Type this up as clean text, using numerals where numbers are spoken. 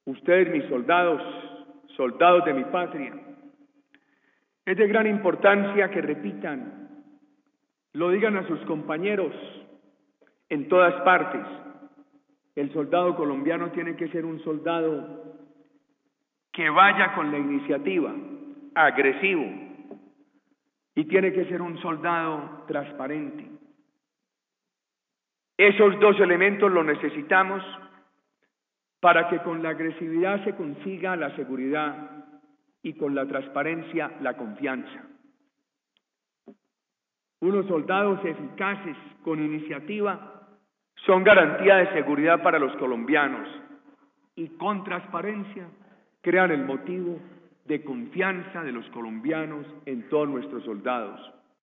ustedes mis soldados, soldados de mi patria. Es de gran importancia que repitan, lo digan a sus compañeros en todas partes. El soldado colombiano tiene que ser un soldado que vaya con la iniciativa, agresivo, y tiene que ser un soldado transparente. Esos dos elementos los necesitamos para que con la agresividad se consiga la seguridad y con la transparencia la confianza. Unos soldados eficaces con iniciativa son garantía de seguridad para los colombianos y con transparencia crean el motivo de confianza de los colombianos en todos nuestros soldados.